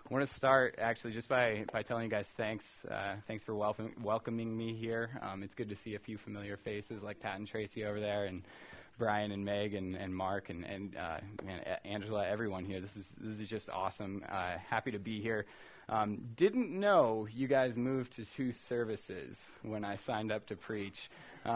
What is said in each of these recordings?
I want to start actually just by telling you guys thanks. Thanks for welcoming me here. It's good to see a few familiar faces like Pat and Tracy over there, and Brian and Meg and Mark and Angela, everyone here. This is just awesome. Happy to be here. Didn't know you guys moved to 2 services when I signed up to preach.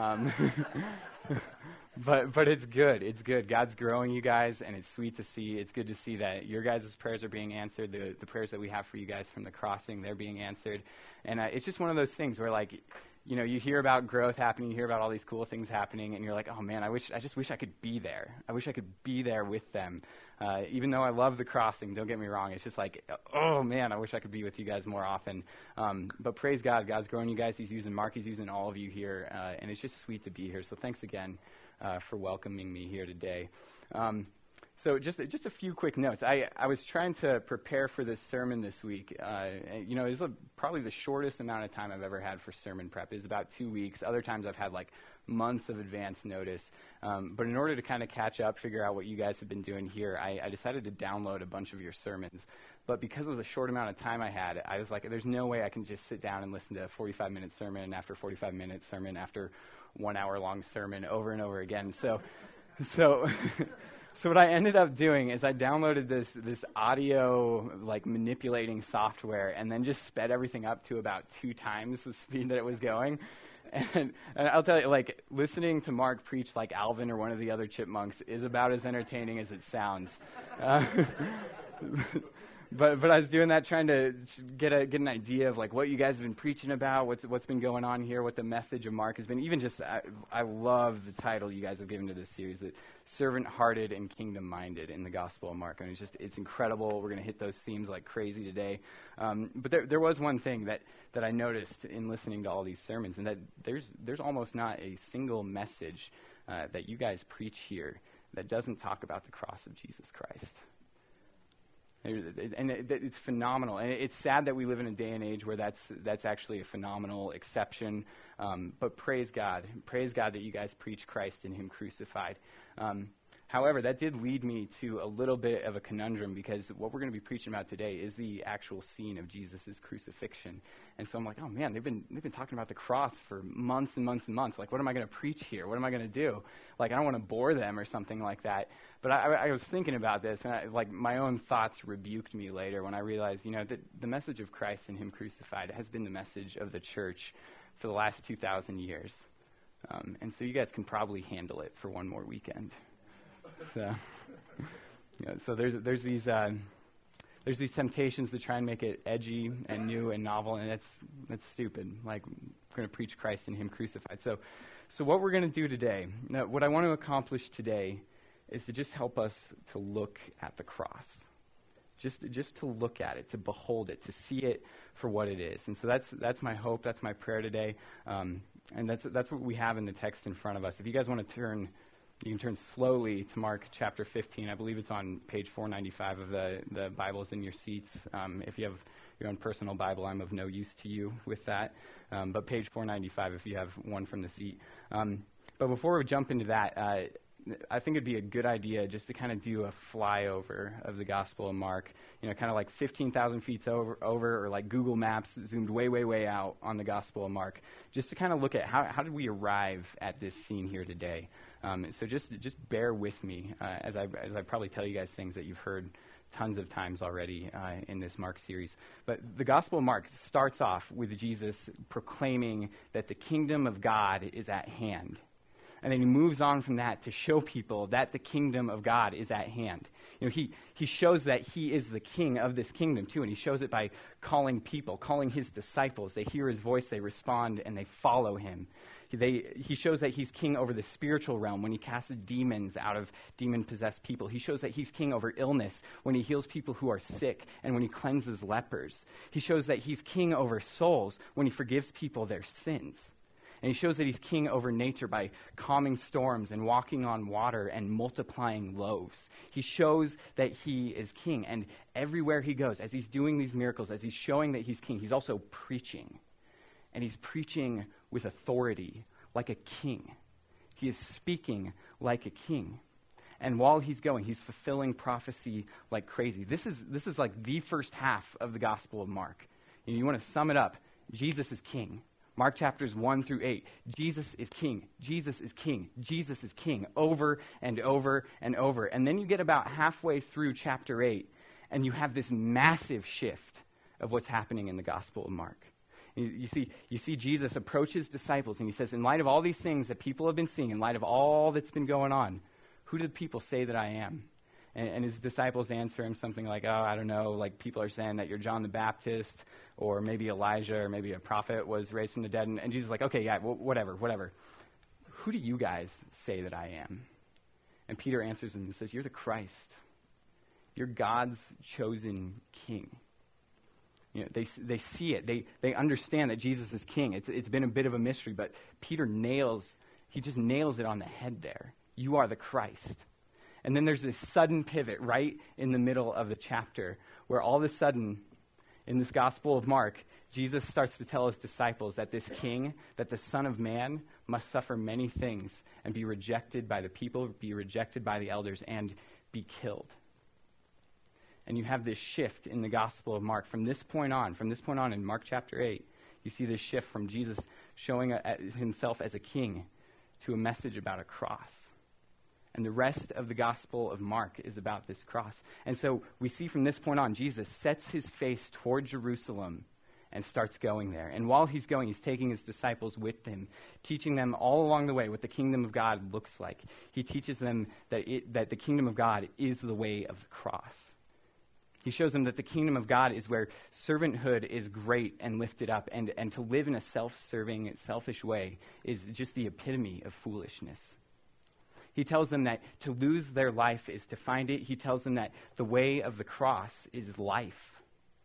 But it's good. It's good. God's growing you guys, and it's sweet to see. It's good to see that your guys' prayers are being answered. The prayers that we have for you guys from the crossing, they're being answered. And it's just one of those things where, like, you know, you hear about growth happening, you hear about all these cool things happening, and you're like, oh man, I just wish I could be there. I wish I could be there with them. Even though I love the crossing, don't get me wrong, it's just like, oh man, I wish I could be with you guys more often. But praise God, God's growing you guys. He's using Mark, He's using all of you here, and it's just sweet to be here. So thanks again for welcoming me here today. So just a few quick notes. I was trying to prepare for this sermon this week. You know, it's probably the shortest amount of time I've ever had for sermon prep. It's about 2 weeks. Other times I've had like months of advance notice. But in order to kind of catch up, figure out what you guys have been doing here, I decided to download a bunch of your sermons. But because of the short amount of time I had, I was like, there's no way I can just sit down and listen to a 45-minute sermon after 45-minute sermon after 1 hour long sermon over and over again. So what I ended up doing is I downloaded this audio like manipulating software and then just sped everything up to about 2 times the speed that it was going. And I'll tell you, like, listening to Mark preach like Alvin or one of the other chipmunks is about as entertaining as it sounds. But I was doing that trying to get an idea of like what you guys have been preaching about, what's been going on here, what the message of Mark has been. Even just I love the title you guys have given to this series, that servant-hearted and kingdom-minded in the Gospel of Mark. I mean, it's incredible. We're going to hit those themes like crazy today. But there was one thing that I noticed in listening to all these sermons, and that there's almost not a single message that you guys preach here that doesn't talk about the cross of Jesus Christ. And it's phenomenal. And it's sad that we live in a day and age where that's actually a phenomenal exception. But praise God that you guys preach Christ and Him crucified. However, that did lead me to a little bit of a conundrum, because what we're going to be preaching about today is the actual scene of Jesus' crucifixion. And so I'm like, oh man, they've been talking about the cross for months and months and months. Like, what am I going to preach here? What am I going to do? Like, I don't want to bore them or something like that. But I was thinking about this, and my own thoughts rebuked me later when I realized, you know, that the message of Christ and Him crucified has been the message of the church for the last 2,000 years. And so you guys can probably handle it for one more weekend. So, you know, so there's these temptations to try and make it edgy and new and novel, and that's stupid. Like, we're going to preach Christ and Him crucified. So what we're going to do today, what I want to accomplish today, is to just help us to look at the cross, just to look at it, to behold it, to see it for what it is. And so that's my hope, that's my prayer today, and that's what we have in the text in front of us. If you guys want to turn. You can turn slowly to Mark chapter 15. I believe it's on page 495 of the Bibles in your seats. If you have your own personal Bible, I'm of no use to you with that. But page 495 if you have one from the seat. But before we jump into that, I think it'd be a good idea just to kind of do a flyover of the Gospel of Mark. You know, kind of like 15,000 feet over, or like Google Maps zoomed way, way, way out on the Gospel of Mark, just to kind of look at how did we arrive at this scene here today. So just bear with me as I probably tell you guys things that you've heard tons of times already in this Mark series. But the Gospel of Mark starts off with Jesus proclaiming that the kingdom of God is at hand. And then he moves on from that to show people that the kingdom of God is at hand. You know, he shows that he is the king of this kingdom too, and he shows it by calling his disciples. They hear his voice, they respond, and they follow him. He shows that he's king over the spiritual realm when he casts demons out of demon-possessed people. He shows that he's king over illness when he heals people who are sick and when he cleanses lepers. He shows that he's king over souls when he forgives people their sins. And he shows that he's king over nature by calming storms and walking on water and multiplying loaves. He shows that he is king. And everywhere he goes, as he's doing these miracles, as he's showing that he's king, he's also preaching. And he's preaching with authority, like a king. He is speaking like a king. And while he's going, he's fulfilling prophecy like crazy. This is like the first half of the Gospel of Mark. You want to sum it up. Jesus is king. Mark chapters 1 through 8. Jesus is king. Jesus is king. Jesus is king. Over and over and over. And then you get about halfway through chapter 8, and you have this massive shift of what's happening in the Gospel of Mark. You see Jesus approach his disciples, and he says, in light of all these things that people have been seeing, in light of all that's been going on, who do people say that I am? And his disciples answer him something like, oh, I don't know, like people are saying that you're John the Baptist, or maybe Elijah, or maybe a prophet was raised from the dead. And Jesus is like, okay, yeah, whatever. Who do you guys say that I am? And Peter answers him and says, you're the Christ. You're God's chosen king. You know, they see it. They understand that Jesus is king. It's been a bit of a mystery, but Peter just nails it on the head there. You are the Christ. And then there's this sudden pivot right in the middle of the chapter where all of a sudden, in this Gospel of Mark, Jesus starts to tell his disciples that this king, that the Son of Man, must suffer many things and be rejected by the people, be rejected by the elders, and be killed. And you have this shift in the Gospel of Mark. From this point on in Mark chapter 8, you see this shift from Jesus showing himself as a king to a message about a cross. And the rest of the Gospel of Mark is about this cross. And so we see from this point on, Jesus sets his face toward Jerusalem and starts going there. And while he's going, he's taking his disciples with him, teaching them all along the way what the kingdom of God looks like. He teaches them that the kingdom of God is the way of the cross. He shows them that the kingdom of God is where servanthood is great and lifted up, and to live in a self-serving, selfish way is just the epitome of foolishness. He tells them that to lose their life is to find it. He tells them that the way of the cross is life.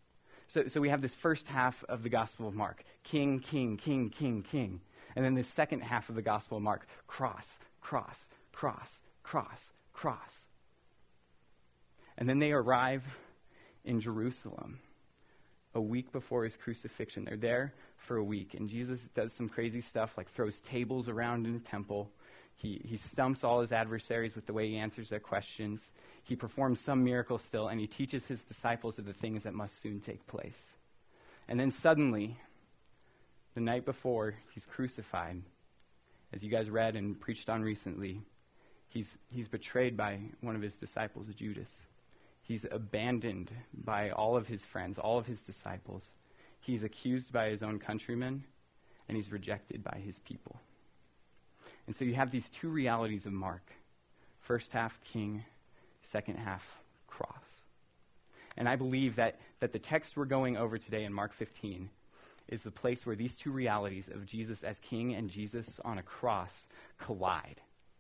So we have this first half of the Gospel of Mark, king, king, king, king, king. And then the second half of the Gospel of Mark, cross, cross, cross, cross, cross. And then they arrive in Jerusalem a week before his crucifixion. They're there for a week, and Jesus does some crazy stuff, like throws tables around in the temple. He stumps all his adversaries with the way he answers their questions. He performs some miracle still, and he teaches his disciples of the things that must soon take place. And then suddenly, the night before he's crucified, as you guys read and preached on recently, he's betrayed by one of his disciples, Judas. He's abandoned by all of his friends, all of his disciples. He's accused by his own countrymen, and he's rejected by his people. And so you have these two realities of Mark. First half king, second half cross. And I believe that the text we're going over today in Mark 15 is the place where these two realities of Jesus as king and Jesus on a cross collide.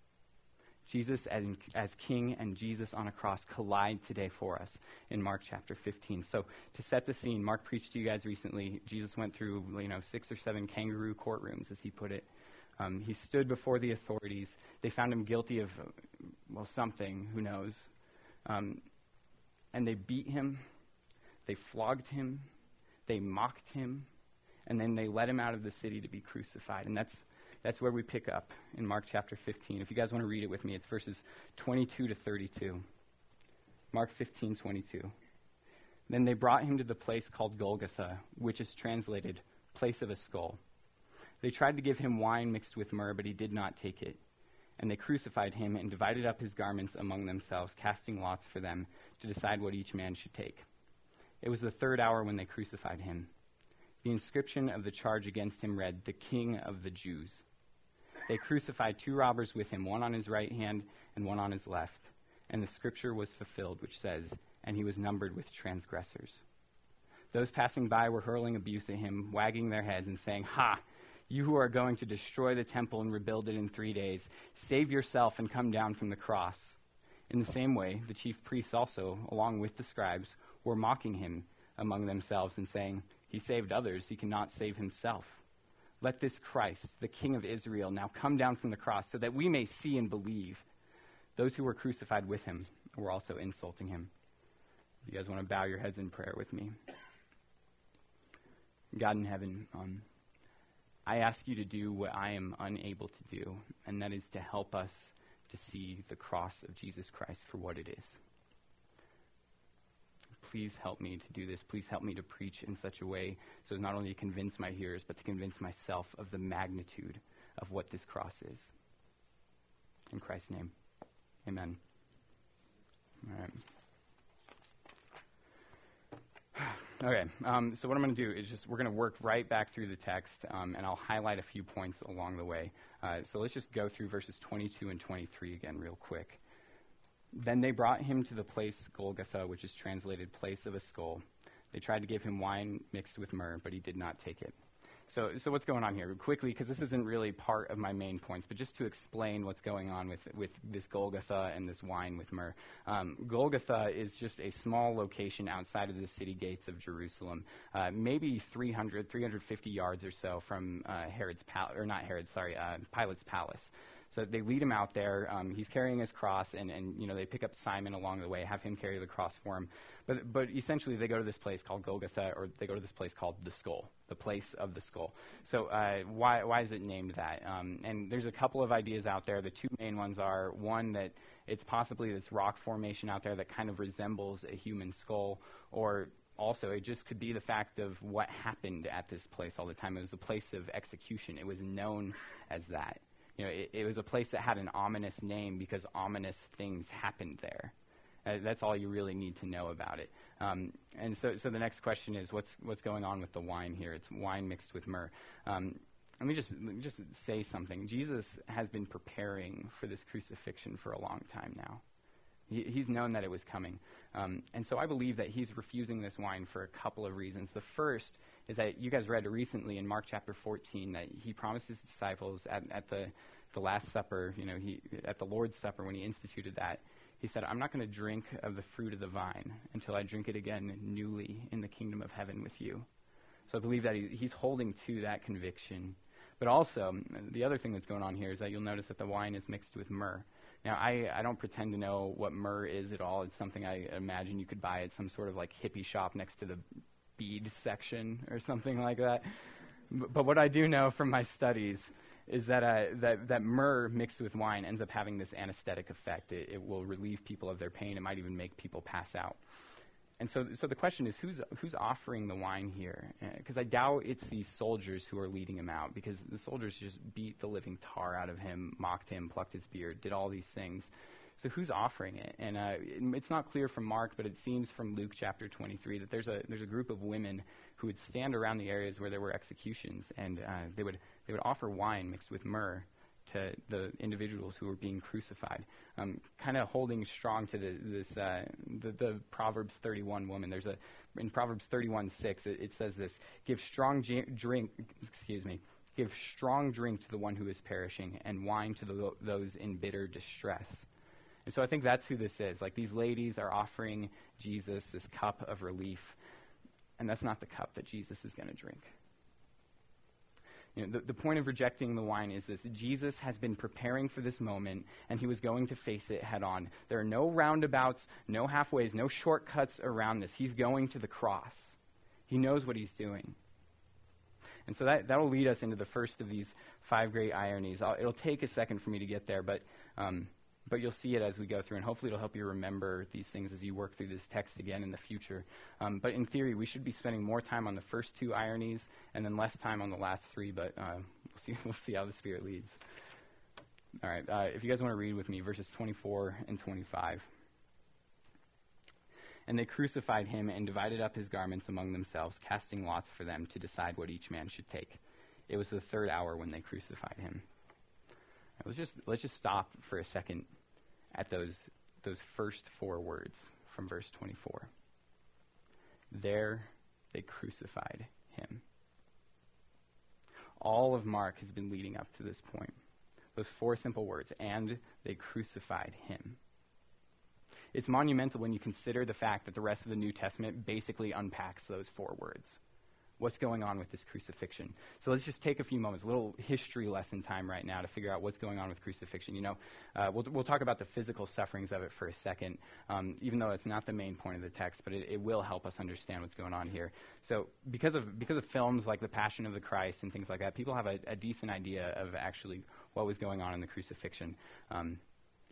Jesus as king and Jesus on a cross collide today for us in Mark chapter 15. So to set the scene, Mark preached to you guys recently. Jesus went through 6 or 7 kangaroo courtrooms, as he put it. He stood before the authorities. They found him guilty of, something, who knows. And they beat him, they flogged him, they mocked him, and then they let him out of the city to be crucified. And that's where we pick up in Mark chapter 15. If you guys want to read it with me, it's verses 22 to 32. Mark 15:22. Then they brought him to the place called Golgotha, which is translated, place of a skull. They tried to give him wine mixed with myrrh, but he did not take it. And they crucified him and divided up his garments among themselves, casting lots for them to decide what each man should take. It was the 3rd hour when they crucified him. The inscription of the charge against him read, "The King of the Jews." They crucified 2 robbers with him, one on his right hand and one on his left. And the scripture was fulfilled, which says, "And he was numbered with transgressors." Those passing by were hurling abuse at him, wagging their heads and saying, "Ha! You who are going to destroy the temple and rebuild it in 3 days, save yourself and come down from the cross." In the same way, the chief priests also, along with the scribes, were mocking him among themselves and saying, "He saved others, he cannot save himself. Let this Christ, the King of Israel, now come down from the cross so that we may see and believe." Those who were crucified with him were also insulting him. You guys want to bow your heads in prayer with me? God in heaven, I ask you to do what I am unable to do, and that is to help us to see the cross of Jesus Christ for what it is. Please help me to do this. Please help me to preach in such a way so as not only to convince my hearers, but to convince myself of the magnitude of what this cross is. In Christ's name, amen. All right. Okay, so what I'm going to do is we're going to work right back through the text, and I'll highlight a few points along the way. So let's just go through verses 22 and 23 again real quick. Then they brought him to the place Golgotha, which is translated place of a skull. They tried to give him wine mixed with myrrh, but he did not take it. So what's going on here? Quickly, because this isn't really part of my main points, but just to explain what's going on with this Golgotha and this wine with myrrh. Golgotha is just a small location outside of the city gates of Jerusalem, maybe 350 yards or so from Pilate's palace. So they lead him out there. He's carrying his cross, and they pick up Simon along the way, have him carry the cross for him. But essentially, they go to this place called Golgotha, or they go to this place called the Skull, the place of the skull. So why is it named that? And there's a couple of ideas out there. The two main ones are, one, that it's possibly this rock formation out there that kind of resembles a human skull, or also it just could be the fact of what happened at this place all the time. It was a place of execution. It was known as that. It was a place that had an ominous name because ominous things happened there. That's all you really need to know about it. And so the next question is, what's going on with the wine here? It's wine mixed with myrrh. Let me just say something. Jesus has been preparing for this crucifixion for a long time now. He's known that it was coming. And so I believe that he's refusing this wine for a couple of reasons. The first is that you guys read recently in Mark chapter 14 that he promised his disciples at the Last Supper, at the Lord's Supper when he instituted that, he said, I'm not going to drink of the fruit of the vine until I drink it again newly in the kingdom of heaven with you. So I believe that he's holding to that conviction. But also, the other thing that's going on here is that you'll notice that the wine is mixed with myrrh. Now, I don't pretend to know what myrrh is at all. It's something I imagine you could buy at some sort of like hippie shop next to the bead section or something like that. But what I do know from my studies is that myrrh mixed with wine ends up having this anesthetic effect. It will relieve people of their pain. It might even make people pass out. And so the question is, who's offering the wine here? Because I doubt it's these soldiers who are leading him out, because the soldiers just beat the living tar out of him, mocked him, plucked his beard, did all these things. So who's offering it? And it's not clear from Mark, but it seems from Luke chapter 23 that there's a group of women who would stand around the areas where there were executions, and they would offer wine mixed with myrrh to the individuals who were being crucified, kind of holding strong to the Proverbs 31 woman. In Proverbs 31:6, it says this: Give strong drink to the one who is perishing, and wine to those in bitter distress. And so I think that's who this is. Like, these ladies are offering Jesus this cup of relief, and that's not the cup that Jesus is going to drink. The point of rejecting the wine is this: Jesus has been preparing for this moment, and he was going to face it head on. There are no roundabouts, no halfways, no shortcuts around this. He's going to the cross. He knows what he's doing. And so that'll lead us into the first of these 5 great ironies. It'll take a second for me to get there, but you'll see it as we go through, and hopefully it'll help you remember these things as you work through this text again in the future. But in theory, we should be spending more time on the first 2 ironies and then less time on the last 3, but we'll see how the Spirit leads. All right, if you guys want to read with me, verses 24 and 25. And they crucified him and divided up his garments among themselves, casting lots for them to decide what each man should take. It was the 3rd hour when they crucified him. Let's just stop for a second at those first 4 words from verse 24. There they crucified him. All of Mark has been leading up to this point. Those 4 simple words, and they crucified him. It's monumental when you consider the fact that the rest of the New Testament basically unpacks those 4 words. What's going on with this crucifixion? So let's just take a few moments, a little history lesson time right now to figure out what's going on with crucifixion. We'll talk about the physical sufferings of it for a second, even though it's not the main point of the text, but it will help us understand what's going on here. So because of films like The Passion of the Christ and things like that, people have a decent idea of actually what was going on in the crucifixion.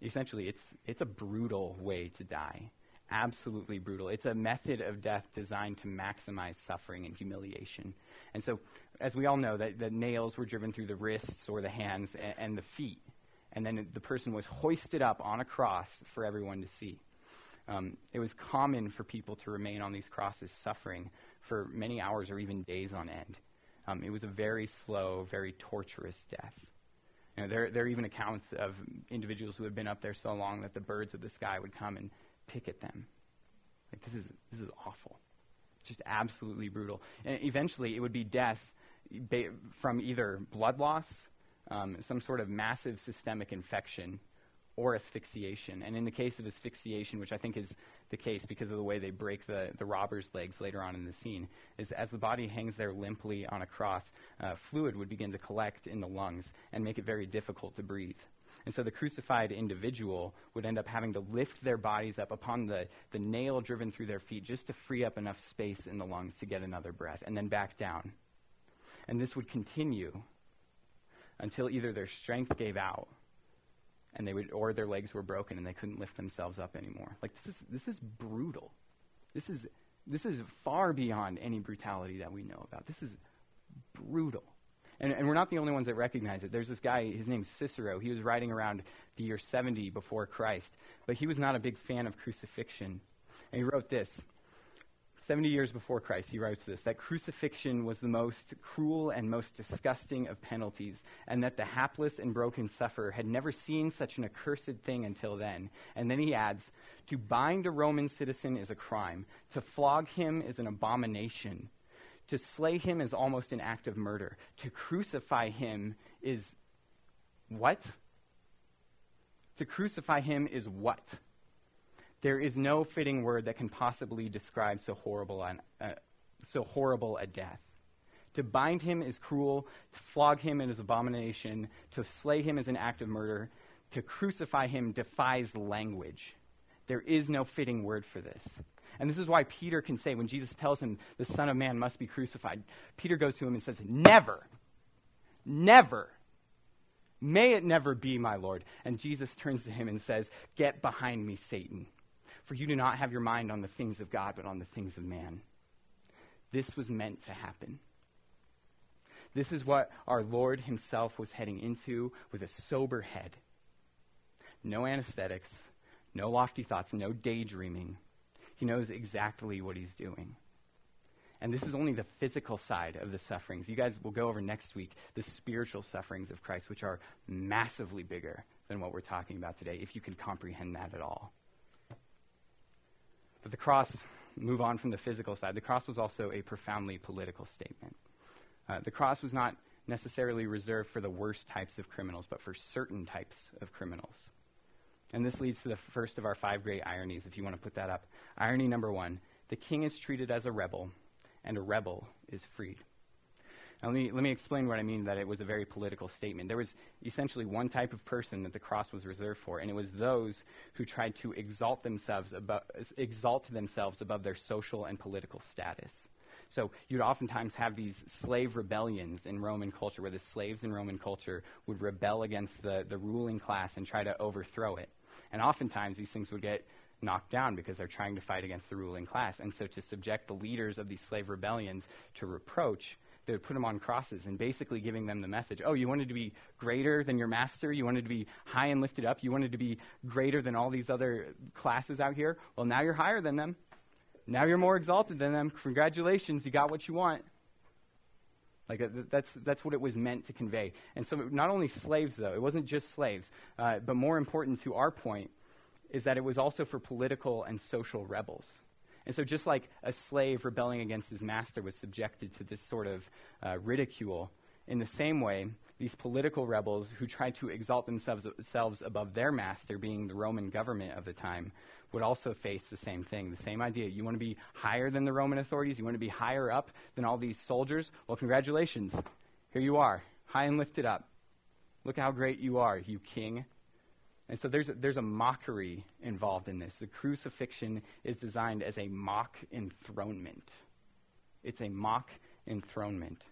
essentially, it's a brutal way to die. Absolutely brutal. It's a method of death designed to maximize suffering and humiliation. And so, as we all know, that the nails were driven through the wrists or the hands and the feet. And then the person was hoisted up on a cross for everyone to see. It was common for people to remain on these crosses suffering for many hours or even days on end. It was a very slow, very torturous death. You know, there are even accounts of individuals who had been up there so long that the birds of the sky would come and pick at them. Like, this is awful. Just absolutely brutal. And eventually it would be death from either blood loss, some sort of massive systemic infection, or asphyxiation. And in the case of asphyxiation, which I think is the case because of the way they break the robber's legs later on in the scene, is as the body hangs there limply on a cross, fluid would begin to collect in the lungs and make it very difficult to breathe. And so the crucified individual would end up having to lift their bodies up upon the nail driven through their feet just to free up enough space in the lungs to get another breath, and then back down. And this would continue until either their strength gave out and or their legs were broken and they couldn't lift themselves up anymore. Like, this is brutal. This is far beyond any brutality that we know about. This is brutal. And we're not the only ones that recognize it. There's this guy, his name's Cicero. He was writing around the year 70 before Christ, but he was not a big fan of crucifixion. And he wrote this. 70 years before Christ, he writes this, that crucifixion was the most cruel and most disgusting of penalties, and that the hapless and broken sufferer had never seen such an accursed thing until then. And then he adds, to bind a Roman citizen is a crime. To flog him is an abomination. To slay him is almost an act of murder. To crucify him is what? To crucify him is what? There is no fitting word that can possibly describe so horrible a death. To bind him is cruel. To flog him is abomination. To slay him is an act of murder. To crucify him defies language. There is no fitting word for this. And this is why Peter can say, when Jesus tells him the Son of Man must be crucified, Peter goes to him and says, never, never, may it never be, my Lord. And Jesus turns to him and says, get behind me, Satan, for you do not have your mind on the things of God, but on the things of man. This was meant to happen. This is what our Lord himself was heading into with a sober head. No anesthetics, no lofty thoughts, no daydreaming. He knows exactly what he's doing. And this is only the physical side of the sufferings. You guys will go over next week the spiritual sufferings of Christ, which are massively bigger than what we're talking about today, if you can comprehend that at all. But the cross, move on from the physical side, the cross was also a profoundly political statement. The cross was not necessarily reserved for the worst types of criminals, but for certain types of criminals. And this leads to the first of our 5 great ironies, if you want to put that up. Irony number 1, the king is treated as a rebel, and a rebel is freed. Now let me explain what I mean that it was a very political statement. There was essentially one type of person that the cross was reserved for, and it was those who tried to exalt themselves above their social and political status. So you'd oftentimes have these slave rebellions in Roman culture, where the slaves in Roman culture would rebel against the ruling class and try to overthrow it. And oftentimes these things would get knocked down because they're trying to fight against the ruling class. And so to subject the leaders of these slave rebellions to reproach, they would put them on crosses and basically giving them the message, oh, you wanted to be greater than your master? You wanted to be high and lifted up? You wanted to be greater than all these other classes out here? Well, now you're higher than them. Now you're more exalted than them. Congratulations, you got what you want. Like that's what it was meant to convey. And so not only slaves, though, it wasn't just slaves, but more important to our point is that it was also for political and social rebels. And so just like a slave rebelling against his master was subjected to this sort of ridicule, in the same way, these political rebels who tried to exalt themselves above their master, being the Roman government of the time, would also face the same thing, the same idea. You want to be higher than the Roman authorities? You want to be higher up than all these soldiers? Well, congratulations. Here you are, high and lifted up. Look how great you are, you king. And so there's a mockery involved in this. The crucifixion is designed as a mock enthronement. It's a mock enthronement.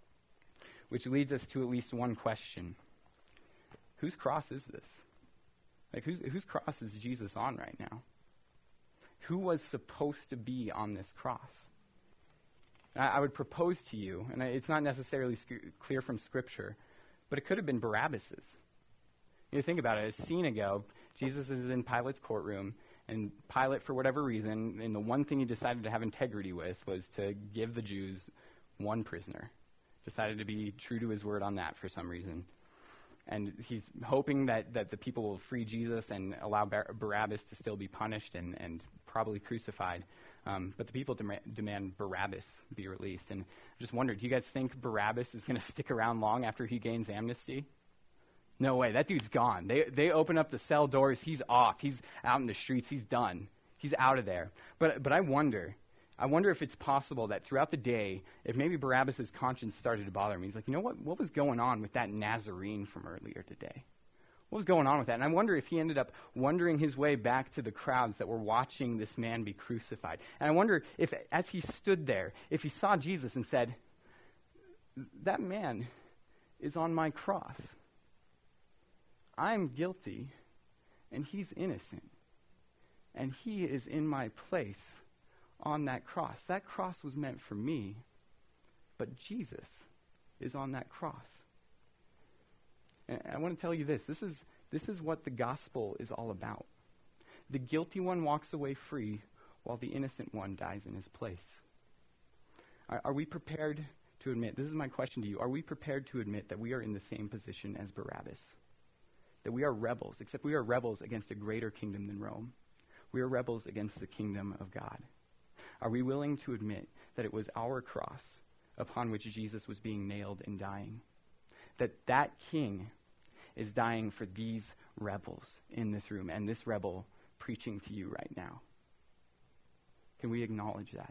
Which leads us to at least one question. Whose cross is this? Like, whose cross is Jesus on right now? Who was supposed to be on this cross? I would propose to you, and it's not necessarily clear from Scripture, but it could have been Barabbas's. You think about it. A scene ago, Jesus is in Pilate's courtroom, and Pilate, for whatever reason, and the one thing he decided to have integrity with was to give the Jews one prisoner. Decided to be true to his word on that for some reason. And he's hoping that the people will free Jesus and allow Barabbas to still be punished and probably crucified. But the people demand Barabbas be released. And I just wondered, do you guys think Barabbas is going to stick around long after he gains amnesty? No way. That dude's gone. They open up the cell doors. He's off. He's out in the streets. He's done. He's out of there. But I wonder if it's possible that throughout the day, if maybe Barabbas' conscience started to bother him, he's like, you know what was going on with that Nazarene from earlier today? What was going on with that? And I wonder if he ended up wandering his way back to the crowds that were watching this man be crucified. And I wonder if, as he stood there, if he saw Jesus and said, that man is on my cross. I'm guilty, and he's innocent. And he is in my place on that cross. That cross was meant for me, but Jesus is on that cross. And I want to tell you this. This is what the gospel is all about. The guilty one walks away free while the innocent one dies in his place. Are we prepared to admit, this is my question to you, are we prepared to admit that we are in the same position as Barabbas? That we are rebels, except we are rebels against a greater kingdom than Rome. We are rebels against the kingdom of God. Are we willing to admit that it was our cross upon which Jesus was being nailed and dying? That king is dying for these rebels in this room, and this rebel preaching to you right now. Can we acknowledge that?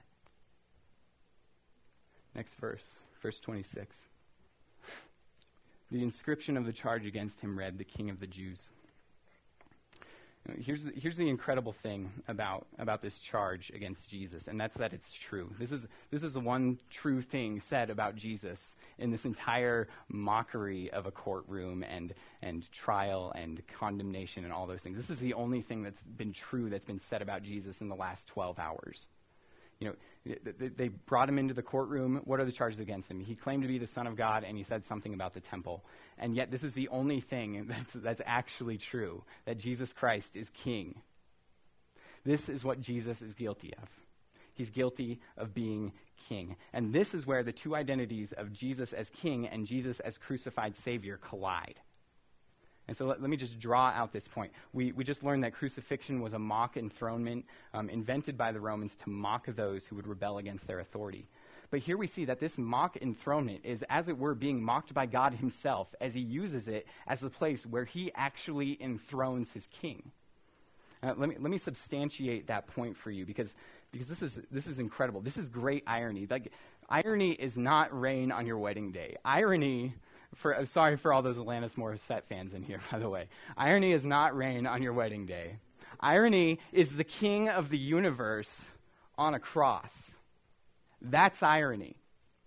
Next verse 26. The inscription of the charge against him read, "The King of the Jews." Here's the incredible thing about this charge against Jesus, and that's that it's true. This is the one true thing said about Jesus in this entire mockery of a courtroom and trial and condemnation and all those things. This is the only thing that's been true that's been said about Jesus in the last 12 hours. You know, they brought him into the courtroom. What are the charges against him? He claimed to be the Son of God, and he said something about the temple. And yet this is the only thing that's actually true, that Jesus Christ is king. This is what Jesus is guilty of. He's guilty of being king. And this is where the two identities of Jesus as king and Jesus as crucified Savior collide. And so let me just draw out this point. We just learned that crucifixion was a mock enthronement invented by the Romans to mock those who would rebel against their authority. But here we see that this mock enthronement is, as it were, being mocked by God himself as he uses it as the place where he actually enthrones his king. Let me substantiate that point for you because this is incredible. This is great irony. Like, irony is not rain on your wedding day. Irony... sorry for all those Alanis Morissette fans in here, by the way. Irony is not rain on your wedding day. Irony is the king of the universe on a cross. That's irony.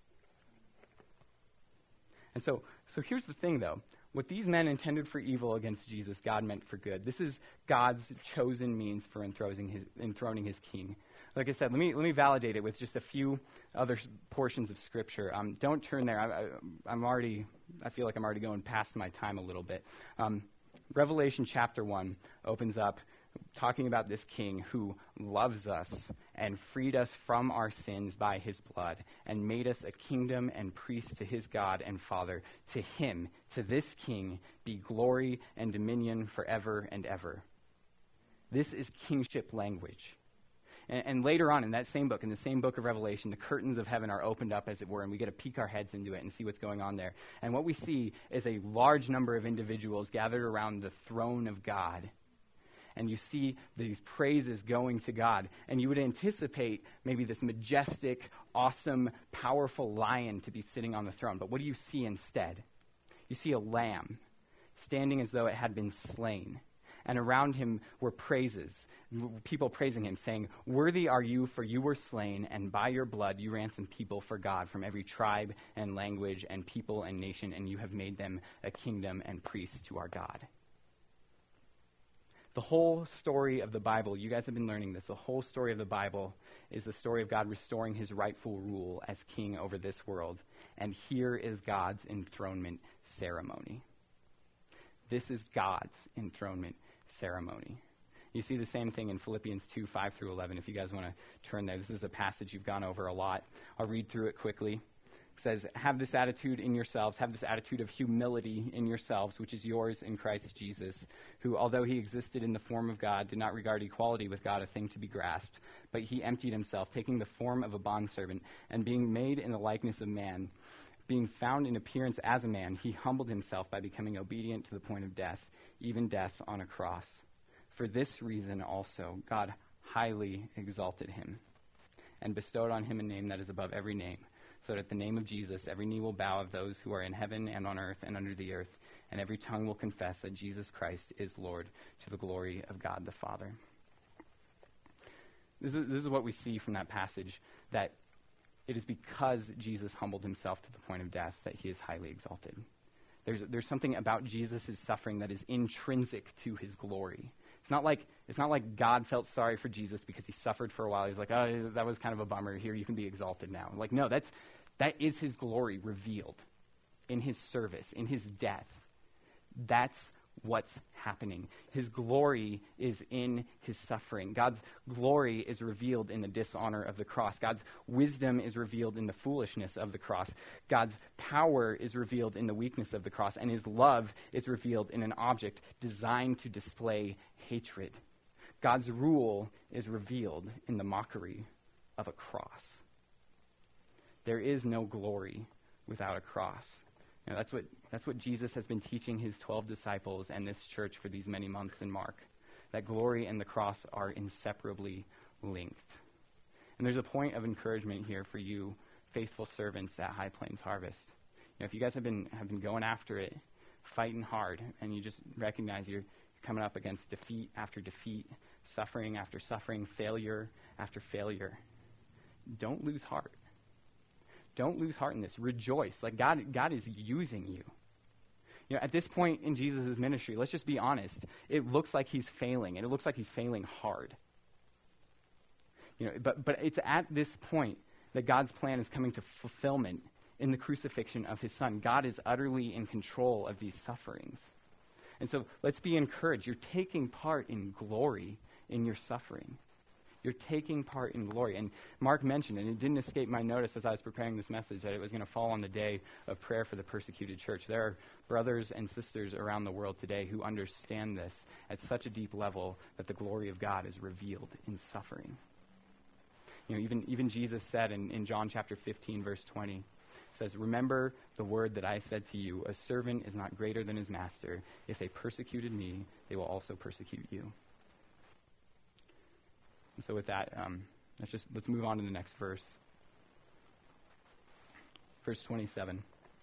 And so here's the thing, though. What these men intended for evil against Jesus, God meant for good. This is God's chosen means for enthroning his king. Like I said, let me validate it with just a few other portions of Scripture. Don't turn there. I feel like I'm already going past my time a little bit. Revelation chapter 1 opens up talking about this king who loves us and freed us from our sins by his blood and made us a kingdom and priests to his God and Father. To him, to this king, be glory and dominion forever and ever. This is kingship language. And later on in that same book, in the same book of Revelation, the curtains of heaven are opened up, as it were, and we get to peek our heads into it and see what's going on there. And what we see is a large number of individuals gathered around the throne of God. And you see these praises going to God. And you would anticipate maybe this majestic, awesome, powerful lion to be sitting on the throne. But what do you see instead? You see a lamb standing as though it had been slain. And around him were praises, people praising him, saying, "Worthy are you, for you were slain, and by your blood you ransomed people for God from every tribe and language and people and nation, and you have made them a kingdom and priests to our God." The whole story of the Bible, you guys have been learning this, the whole story of the Bible is the story of God restoring his rightful rule as king over this world. And here is God's enthronement ceremony. This is God's enthronement ceremony. You see the same thing in Philippians 2, 5 through 11, if you guys want to turn there. This is a passage you've gone over a lot. I'll read through it quickly. It says, have this attitude in yourselves, have this attitude of humility in yourselves, which is yours in Christ Jesus, who, although he existed in the form of God, did not regard equality with God a thing to be grasped, but he emptied himself, taking the form of a bondservant, and being made in the likeness of man. Being found in appearance as a man, he humbled himself by becoming obedient to the point of death, even death on a cross. For this reason also, God highly exalted him and bestowed on him a name that is above every name, so that at the name of Jesus every knee will bow of those who are in heaven and on earth and under the earth, and every tongue will confess that Jesus Christ is Lord, to the glory of God the Father. This is what we see from that passage, that it is because Jesus humbled himself to the point of death that he is highly exalted. There's something about Jesus' suffering that is intrinsic to his glory. It's not like God felt sorry for Jesus because he suffered for a while. He's like, oh, that was kind of a bummer. Here, you can be exalted now. Like, no, that is his glory revealed in his service, in his death. That's what's happening. His glory is in his suffering. God's glory is revealed in the dishonor of the cross. God's wisdom is revealed in the foolishness of the cross. God's power is revealed in the weakness of the cross. And his love is revealed in an object designed to display hatred. God's rule is revealed in the mockery of a cross. There is no glory without a cross. You know, that's what Jesus has been teaching his 12 disciples and this church for these many months in Mark. That glory and the cross are inseparably linked. And there's a point of encouragement here for you, faithful servants at High Plains Harvest. You know, if you guys have been going after it, fighting hard, and you just recognize you're coming up against defeat after defeat, suffering after suffering, failure after failure, don't lose heart. Don't lose heart in this. Rejoice. Like God is using you. You know, at this point in Jesus' ministry, let's just be honest. It looks like he's failing, and it looks like he's failing hard. You know, but it's at this point that God's plan is coming to fulfillment in the crucifixion of his son. God is utterly in control of these sufferings. And so let's be encouraged. You're taking part in glory in your suffering. You're taking part in glory. And Mark mentioned, and it didn't escape my notice as I was preparing this message, that it was going to fall on the day of prayer for the persecuted church. There are brothers and sisters around the world today who understand this at such a deep level that the glory of God is revealed in suffering. You know, even Jesus said in John chapter 15, verse 20, says, remember the word that I said to you, a servant is not greater than his master. If they persecuted me, they will also persecute you. And so with that, let's move on to the next verse. Verse 27.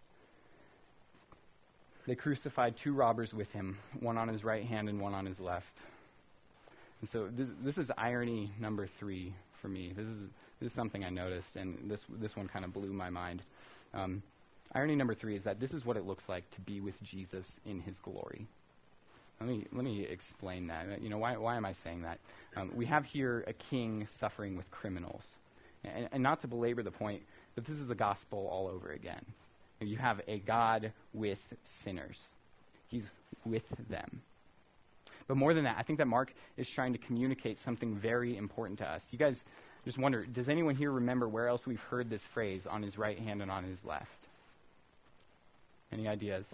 They crucified 2 robbers with him, one on his right hand and one on his left. And so this is irony number 3 for me. This is something I noticed, and this one kind of blew my mind. Irony number 3 is that this is what it looks like to be with Jesus in his glory. Let me explain that. You know, why am I saying that? We have here a king suffering with criminals. And not to belabor the point, but this is the gospel all over again. You have a God with sinners. He's with them. But more than that, I think that Mark is trying to communicate something very important to us. You guys just wonder, does anyone here remember where else we've heard this phrase, on his right hand and on his left? Any ideas?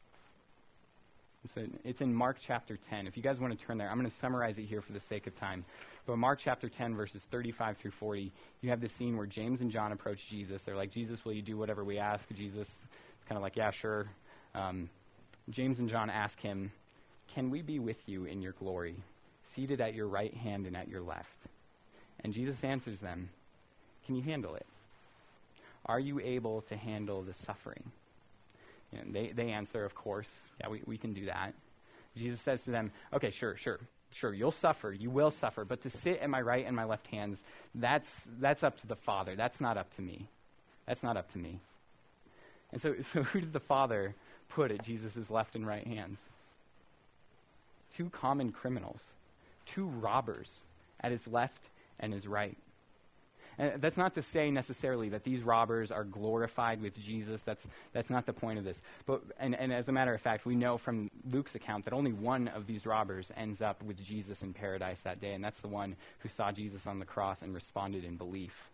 It's in Mark chapter 10. If you guys want to turn there, I'm going to summarize it here for the sake of time. But Mark chapter 10, verses 35 through 40, you have this scene where James and John approach Jesus. They're like, Jesus, will you do whatever we ask? Jesus is kind of like, yeah, sure. James and John ask him, can we be with you in your glory, seated at your right hand and at your left? And Jesus answers them, can you handle it? Are you able to handle the suffering? You know, they answer, of course, yeah, we can do that. Jesus says to them, okay, sure, you'll suffer, you will suffer, but to sit at my right and my left hands, that's up to the Father. That's not up to me. That's not up to me. And so who did the Father put at Jesus' left and right hands? two common criminals, two robbers at his left and his right. And that's not to say necessarily that these robbers are glorified with Jesus. That's not the point of this. But and as a matter of fact, we know from Luke's account that only one of these robbers ends up with Jesus in paradise that day, and that's the one who saw Jesus on the cross and responded in belief.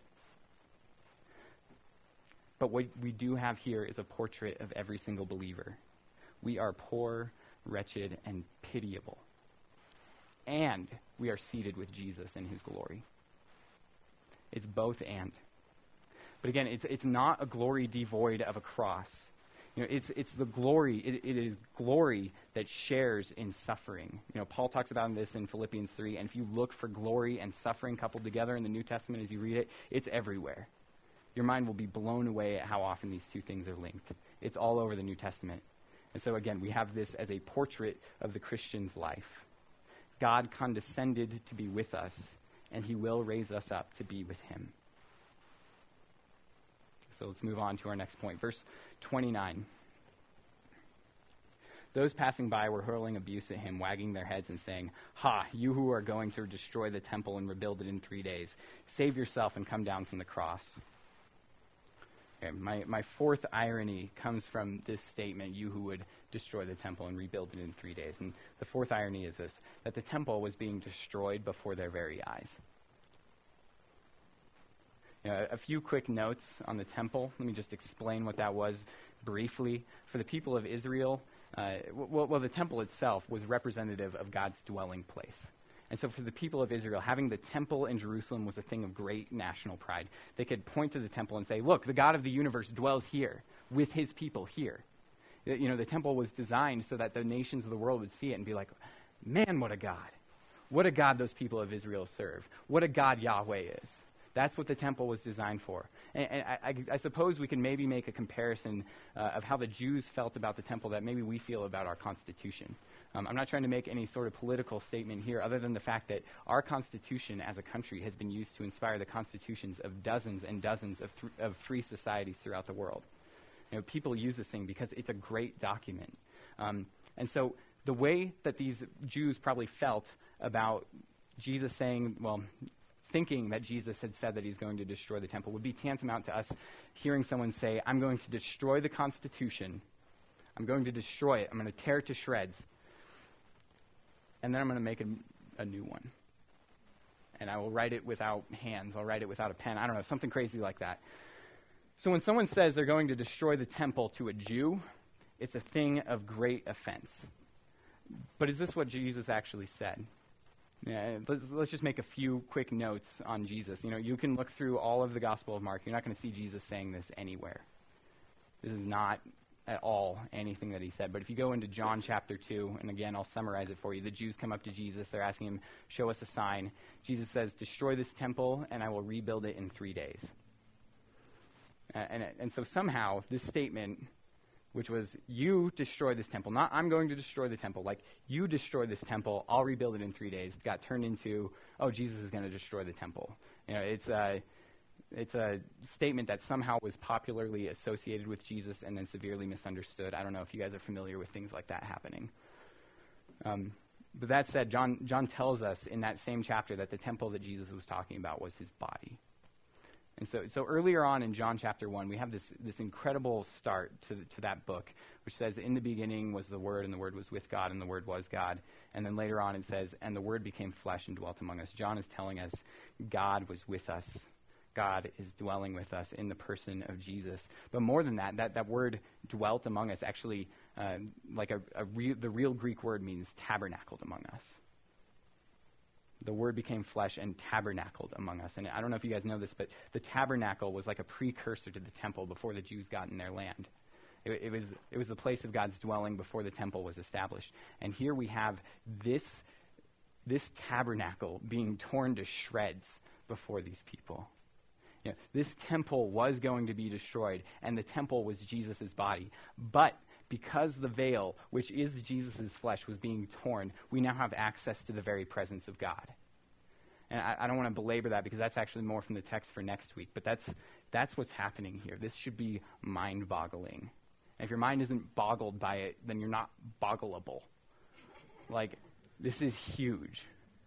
But what we do have here is a portrait of every single believer. We are poor, wretched, and pitiable. And we are seated with Jesus in his glory. It's both and. But again, it's not a glory devoid of a cross. It's the glory. It is glory that shares in suffering. Paul talks about this in Philippians 3. And if you look for glory and suffering coupled together in the New Testament as you read it, it's everywhere. Your mind will be blown away at how often these two things are linked. It's all over the New Testament. And so again, we have this as a portrait of the Christian's life. God condescended to be with us, and he will raise us up to be with him. So let's move on to our next point. Verse 29. Those passing by were hurling abuse at him, wagging their heads and saying, "Ha, you who are going to destroy the temple and rebuild it in 3 days, save yourself and come down from the cross." Okay, my fourth irony comes from this statement, you who would destroy the temple and rebuild it in 3 days. And the fourth irony is this, that the temple was being destroyed before their very eyes. A few quick notes on the temple. Let me just explain what that was briefly. For the people of Israel, the temple itself was representative of God's dwelling place. And so for the people of Israel, having the temple in Jerusalem was a thing of great national pride. They could point to the temple and say, look, the God of the universe dwells here with his people here. The temple was designed so that the nations of the world would see it and be like, man, what a God. What a God those people of Israel serve. What a God Yahweh is. That's what the temple was designed for. And I suppose we can maybe make a comparison of how the Jews felt about the temple that maybe we feel about our Constitution. I'm not trying to make any sort of political statement here other than the fact that our Constitution as a country has been used to inspire the constitutions of dozens and dozens of free societies throughout the world. People use this thing because it's a great document. And so the way that these Jews probably felt about Jesus thinking that Jesus had said that he's going to destroy the temple would be tantamount to us hearing someone say, I'm going to destroy the Constitution. I'm going to destroy it. I'm going to tear it to shreds. And then I'm going to make a new one. And I will write it without hands. I'll write it without a pen. I don't know, something crazy like that. So when someone says they're going to destroy the temple to a Jew, it's a thing of great offense. But is this what Jesus actually said? Yeah, let's just make a few quick notes on Jesus. You can look through all of the Gospel of Mark. You're not going to see Jesus saying this anywhere. This is not at all anything that he said. But if you go into John chapter 2, and again, I'll summarize it for you. The Jews come up to Jesus. They're asking him, show us a sign. Jesus says, destroy this temple, and I will rebuild it in 3 days. And so somehow this statement, which was, you destroy this temple, not I'm going to destroy the temple, like you destroy this temple, I'll rebuild it in 3 days, got turned into, oh, Jesus is going to destroy the temple. It's a statement that somehow was popularly associated with Jesus and then severely misunderstood. I don't know if you guys are familiar with things like that happening. But that said, John tells us in that same chapter that the temple that Jesus was talking about was his body. And so earlier on in John chapter 1, we have this incredible start to that book, which says, in the beginning was the Word, and the Word was with God, and the Word was God. And then later on it says, and the Word became flesh and dwelt among us. John is telling us God was with us. God is dwelling with us in the person of Jesus. But more than that word dwelt among us actually, the real Greek word means tabernacled among us. The Word became flesh and tabernacled among us. And I don't know if you guys know this, but the tabernacle was like a precursor to the temple before the Jews got in their land. It was the place of God's dwelling before the temple was established. And here we have this tabernacle being torn to shreds before these people. This temple was going to be destroyed, and the temple was Jesus' body. But because the veil, which is Jesus' flesh, was being torn, we now have access to the very presence of God. And I don't want to belabor that because that's actually more from the text for next week. But that's what's happening here. This should be mind-boggling. And if your mind isn't boggled by it, then you're not boggleable. Like, this is huge.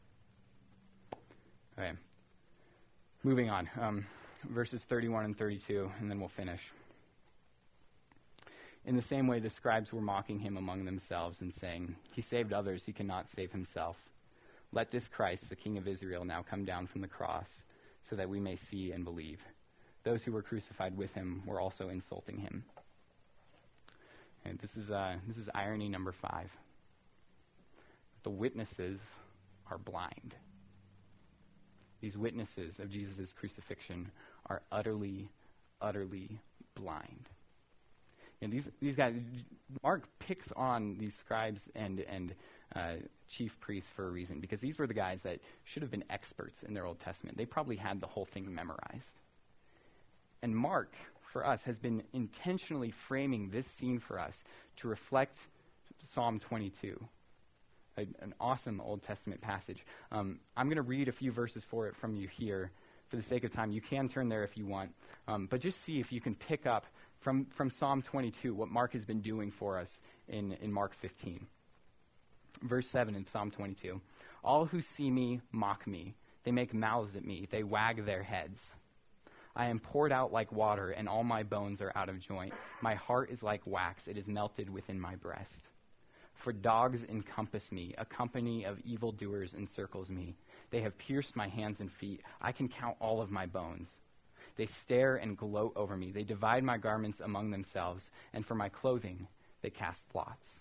Okay. Moving on. Verses 31 and 32, and then we'll finish. In the same way, the scribes were mocking him among themselves and saying, "He saved others, he cannot save himself. Let this Christ, the King of Israel, now come down from the cross, so that we may see and believe." Those who were crucified with him were also insulting him. And this is irony number 5. The witnesses are blind. These witnesses of Jesus' crucifixion are utterly, utterly blind. And these guys, Mark picks on these scribes and chief priests for a reason, because these were the guys that should have been experts in their Old Testament. They probably had the whole thing memorized. And Mark, for us, has been intentionally framing this scene for us to reflect Psalm 22, an awesome Old Testament passage. I'm going to read a few verses for it from you here. For the sake of time, you can turn there if you want. But just see if you can pick up from Psalm 22 what Mark has been doing for us in Mark 15. Verse 7 in Psalm 22. "All who see me mock me. They make mouths at me. They wag their heads. I am poured out like water, and all my bones are out of joint. My heart is like wax. It is melted within my breast. For dogs encompass me. A company of evildoers encircles me. They have pierced my hands and feet. I can count all of my bones. They stare and gloat over me. They divide my garments among themselves, and for my clothing they cast lots."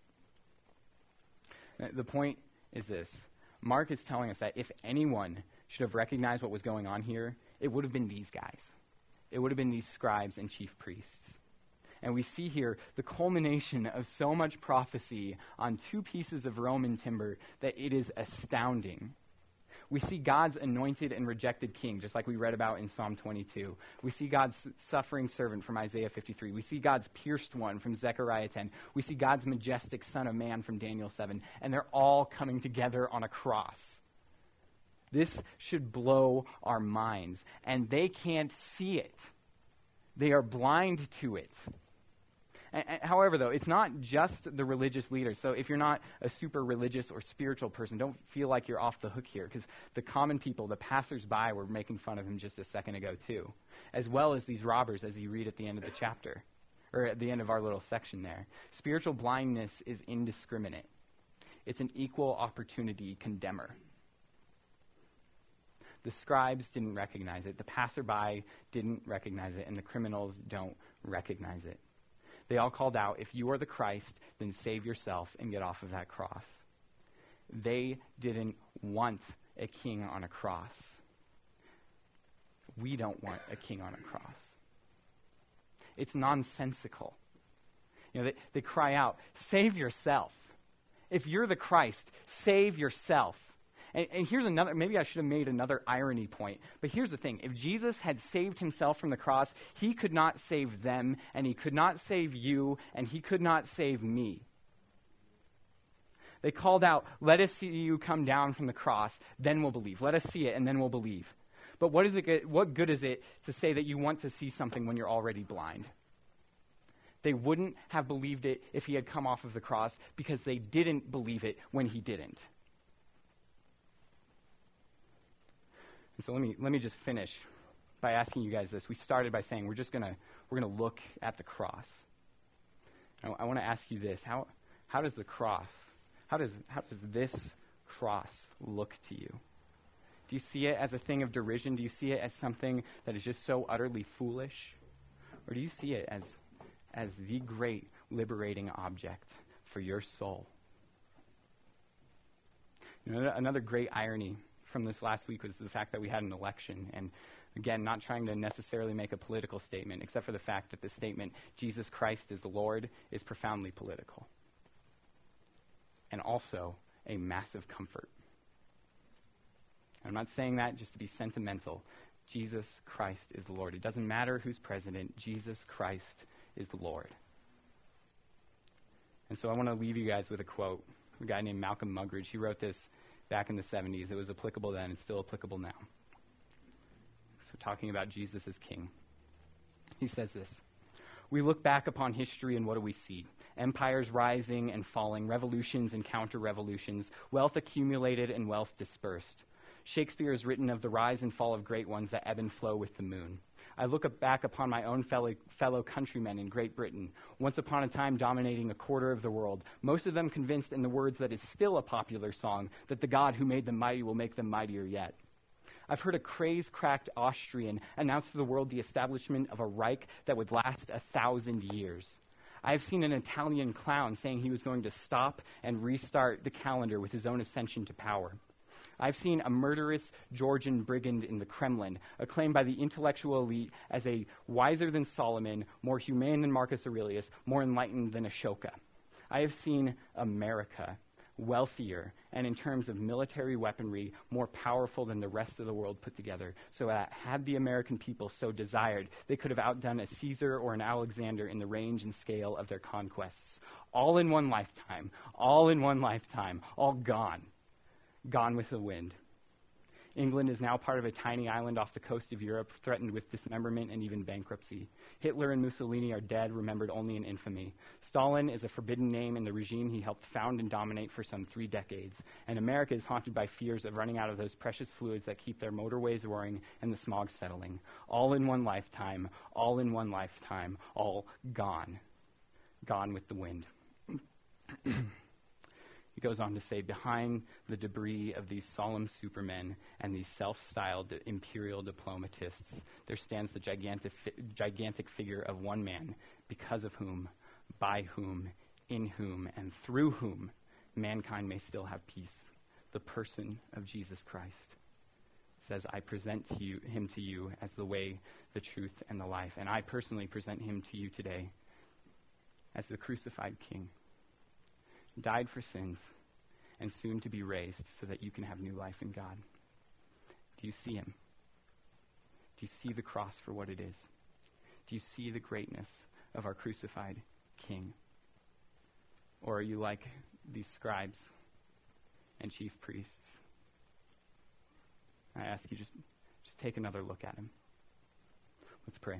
The point is this. Mark is telling us that if anyone should have recognized what was going on here, it would have been these guys. It would have been these scribes and chief priests. And we see here the culmination of so much prophecy on 2 pieces of Roman timber that it is astounding. We see God's anointed and rejected king, just like we read about in Psalm 22. We see God's suffering servant from Isaiah 53. We see God's pierced one from Zechariah 10. We see God's majestic Son of Man from Daniel 7. And they're all coming together on a cross. This should blow our minds. And they can't see it. They are blind to it. However, though, it's not just the religious leaders. So if you're not a super religious or spiritual person, don't feel like you're off the hook here, because the common people, the passersby, were making fun of him just a second ago too, as well as these robbers, as you read at the end of the chapter, or at the end of our little section there. Spiritual blindness is indiscriminate. It's an equal opportunity condemner. The scribes didn't recognize it, the passerby didn't recognize it, and the criminals don't recognize it. They all called out, "If you are the Christ, then save yourself and get off of that cross." They didn't want a king on a cross. We don't want a king on a cross. It's nonsensical. They cry out, "Save yourself. If you're the Christ, save yourself." And here's another, maybe I should have made another irony point, but here's the thing. If Jesus had saved himself from the cross, he could not save them, and he could not save you, and he could not save me. They called out, "Let us see you come down from the cross, then we'll believe. Let us see it, and then we'll believe." But what good is it to say that you want to see something when you're already blind? They wouldn't have believed it if he had come off of the cross, because they didn't believe it when he didn't. And so let me just finish by asking you guys this. We started by saying we're gonna look at the cross. I want to ask you this: how does the cross, how does this cross look to you? Do you see it as a thing of derision? Do you see it as something that is just so utterly foolish, or do you see it as the great liberating object for your soul? Another great irony from this last week was the fact that we had an election. And again, not trying to necessarily make a political statement, except for the fact that the statement, "Jesus Christ is the Lord," is profoundly political. And also a massive comfort. I'm not saying that just to be sentimental. Jesus Christ is the Lord. It doesn't matter who's president. Jesus Christ is the Lord. And so I want to leave you guys with a quote. A guy named Malcolm Muggeridge. He wrote this back in the 70s. It was applicable then. It's still applicable now. So talking about Jesus as king. He says this: "We look back upon history and what do we see? empires rising and falling, revolutions and counter-revolutions, wealth accumulated and wealth dispersed. Shakespeare has written of the rise and fall of great ones that ebb and flow with the moon. I look back upon my own fellow countrymen in Great Britain, once upon a time dominating a quarter of the world, most of them convinced in the words that is still a popular song, that the God who made them mighty will make them mightier yet. I've heard a craze-cracked Austrian announce to the world the establishment of a Reich that would last 1,000 years. I've seen an Italian clown saying he was going to stop and restart the calendar with his own ascension to power. I've seen a murderous Georgian brigand in the Kremlin, acclaimed by the intellectual elite as a wiser than Solomon, more humane than Marcus Aurelius, more enlightened than Ashoka. I have seen America, wealthier, and in terms of military weaponry, more powerful than the rest of the world put together, so that had the American people so desired, they could have outdone a Caesar or an Alexander in the range and scale of their conquests. All in one lifetime, all gone. Gone with the wind. England is now part of a tiny island off the coast of Europe, threatened with dismemberment and even bankruptcy. Hitler and Mussolini are dead, remembered only in infamy. Stalin is a forbidden name in the regime he helped found and dominate for some 3 decades. And America is haunted by fears of running out of those precious fluids that keep their motorways roaring and the smog settling. All in one lifetime, all gone. Gone with the wind. He goes on to say, behind the debris of these solemn supermen and these self-styled imperial diplomatists, there stands the gigantic figure of one man, because of whom, by whom, in whom, and through whom mankind may still have peace, the person of Jesus Christ. He says, I present him to you as the way, the truth, and the life. And I personally present him to you today as the crucified King. Died for sins, and soon to be raised so that you can have new life in God. Do you see him? Do you see the cross for what it is? Do you see the greatness of our crucified King? Or are you like these scribes and chief priests? I ask you, just take another look at him. Let's pray.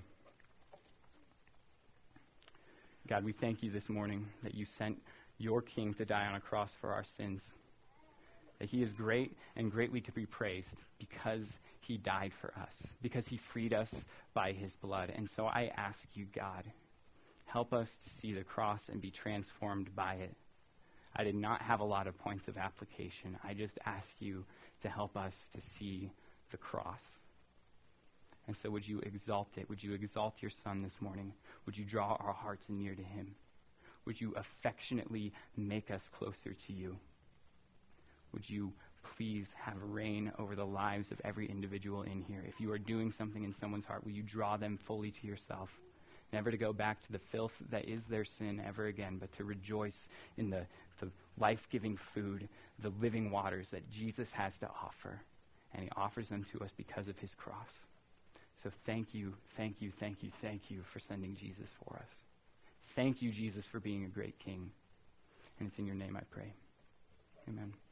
God, we thank you this morning that you sent your King to die on a cross for our sins. That he is great and greatly to be praised because he died for us, because he freed us by his blood. And so I ask you, God, help us to see the cross and be transformed by it. I did not have a lot of points of application. I just ask you to help us to see the cross. And so would you exalt it? Would you exalt your Son this morning? Would you draw our hearts near to him? Would you affectionately make us closer to you? Would you please have reign over the lives of every individual in here? If you are doing something in someone's heart, will you draw them fully to yourself? Never to go back to the filth that is their sin ever again, but to rejoice in the life-giving food, the living waters that Jesus has to offer. And he offers them to us because of his cross. So thank you for sending Jesus for us. Thank you, Jesus, for being a great King. And it's in your name I pray. Amen.